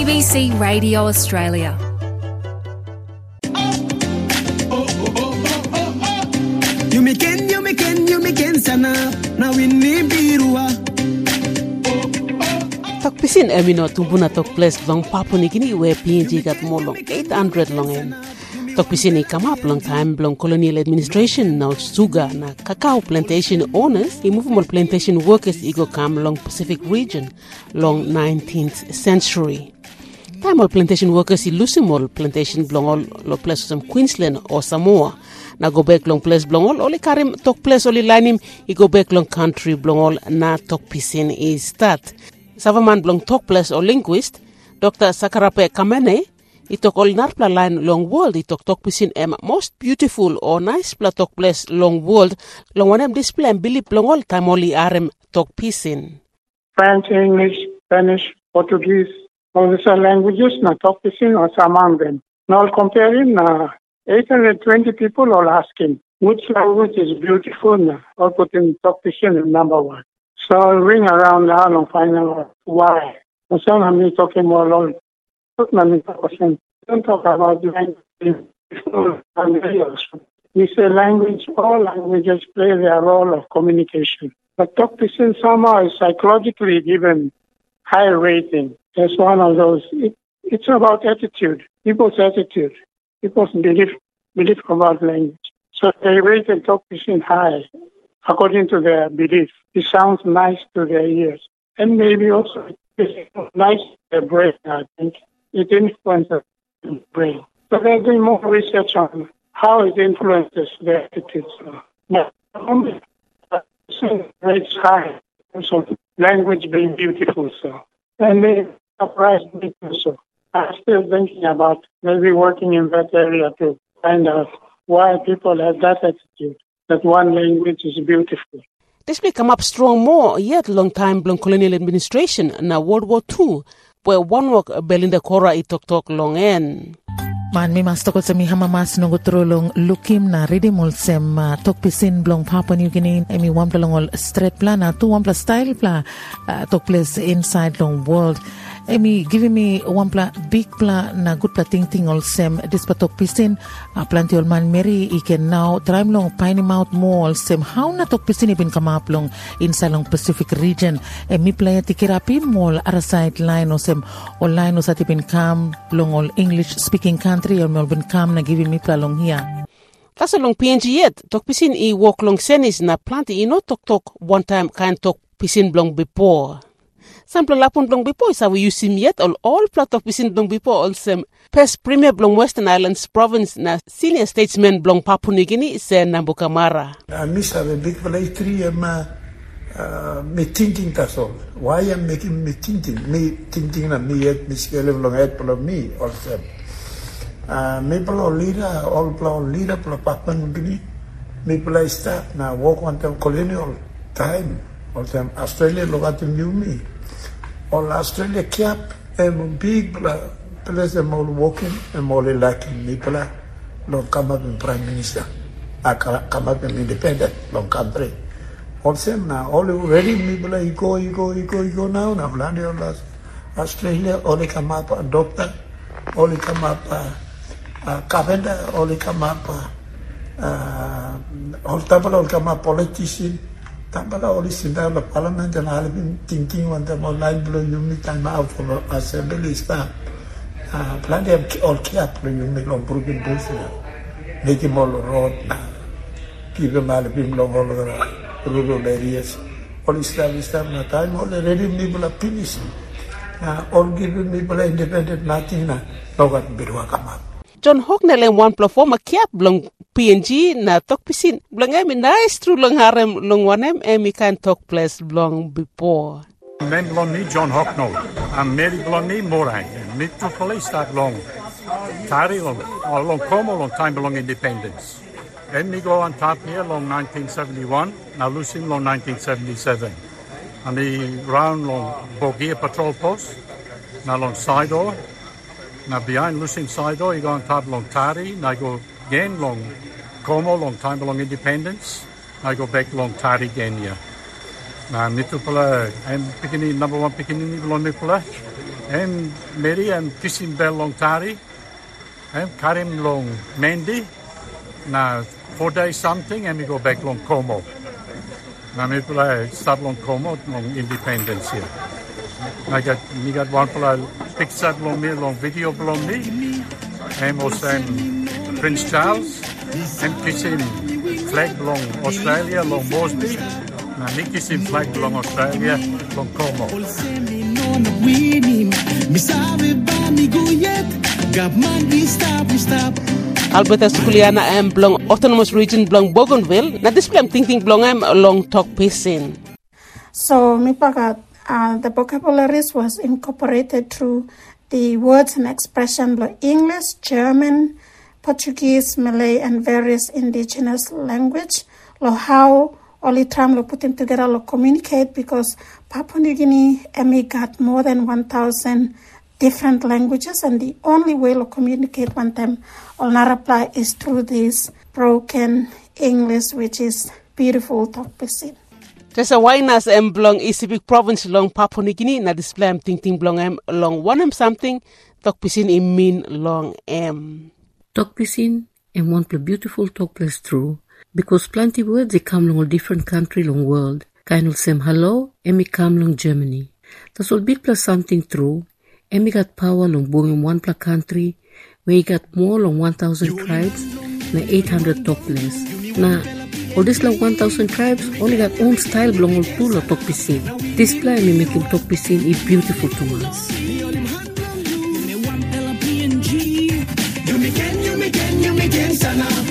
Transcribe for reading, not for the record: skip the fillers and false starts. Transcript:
ABC Radio Australia. You me can sana na winni birua. Tokpisin emino tumbuna tok place long Papua New Guinea where PNG got more long 800 long en. Tokpisin come up long time long colonial administration now sugar na cacao plantation owners I move more plantation workers igo come long Pacific region long 19th century. Time all plantation workers I lusimol plantation blong all lo place some Queensland or Samoa. Na go back long place blong all oli karim tok place oli linim I go back long country blong all na Tokpisin is start. Savaman blong tok place or linguist Dr. Sakarape Kamene I tok all narpla line long world I tok Tokpisin em most beautiful or nice pla tok place long world long wanem display and believe long all time oli arem Tokpisin. French, English, Spanish, Portuguese, all these are languages na Tokpisin or among them. Now comparing 820 people all asking which language is beautiful now, all putting Tokpisin in number one. So I'll ring around now and find out why. So I'm talking more long. Don't talk about language. We say language, all languages play their role of communication. But Tokpisin somehow is psychologically given high rating. It's one of those. It's about attitude, people's attitude, people's belief about language. So they rated Tokpisin high according to their belief. It sounds nice to their ears. And maybe also it's nice to their brain, I think. It influences the brain. So they're doing more research on how it influences their attitudes. But rates high. So language being beautiful. So and they surprised me too. So I'm still thinking about maybe working in that area to find out why people have that attitude, that one language is beautiful. This may come up strong more yet long time blong colonial administration na World War II where one work Belinda Cora I tok long en. Man mi mas tokol sa mi hamamas nung utrolong lukim na ridimol sem Tokpisin blong Papua New Guinea emi wampla long straight plan na tu wampla style pla tok place inside long world emi giving me wampla big pla na good pla ting ol sem dispa Tokpisin planti ol man meri I can now try long Piney Mouth Mall sem how na Tokpisin ibin kamap long inside long Pacific region emi playa tikirapi mall ara sideline o sem online o sa tipin kam long all English speaking country or Melbourne kam na giving me pla long here. Kaso long PNG yet Tokpisin I walk long senis na planti I no tok one time kind Tokpisin blong before. Sample lapon blong before is how we use him yet all pla Tokpisin blong before all sem past premier blong Western Islands province na senior statesman blong Papua New Guinea se Nambukamara. Miss have a big play me thinking that's all. Why I'm making me thinking na me yet me scale long head pla me also. Me pla leader pla Papua New Guinea. Me pla start na walk on time colonial time. All time Australia look at new me. All Australia cap and big place them all walking and all lacking me pla long come up in prime minister. Come up in independent long country. All same now all ready me pla you go now land all Australia all come up a doctor all come up carpenter all come up all tabla come up politician Tambala all is in the parliament and I've been thinking on the online below you meet time out for assembly staff. Plenty of all cap when you make on broken business. Make him all road, keep him all long all over rural areas. All is time all already people are finished. All giving people independent nothing now. No one will come up. John Hocknell and one platform a cap blong PNG na Tokpisin blong emi nice true long harem long wanem emi kan tok place blong before. Men blong me John Hocknell and Mary blong me Morai me to police start long Tari long Como long time belong independence. Then me go on top here long 1971 now losing long 1977 and me round long Bogia patrol post now long Sidor. Now behind losing Sidor, you go on top long Tari, now I go again long Como, long time along independence, now I go back long Tari again here. Now Mitupala, I'm picking number one picking in Nipula, And Mary and Kisim Bell long Tari. And Karim long Mendi. Now 4 days something and we go back long Como. Now we play start long Como long Independence here. I got one play picture long me long video long me. And also Prince Charles and Kisim flag long Australia long Mosby. Now Kisim flag long Australia long Como. Alberta Sukuliana am belong autonomous region belong Bougainville. Na display am thinking belong am along talk pisin. So the vocabularies was incorporated through the words and expression like English, German, Portuguese, Malay, and various indigenous language. How only time put them together to communicate because Papua New Guinea got more than 1,000 different languages, and the only way to communicate one time or not apply is through this broken English, which is beautiful talk pisin. Tesa wainas em belong Isipik province long Papua New Guinea na display am ting belong em long one em something talk pisin im mean long em. Talk pisin em one play beautiful talk place true because plenty words they come long a different country long world. Kind of same hello and me come long Germany. That's all big plus something true. And we got power long booming one plus country where you got more long 1,000 tribes na 800 talk place. Na all this like 1,000 tribes only got own style belong all to la talk pisin. This plan me making talk pisin is beautiful to us. You me can sana.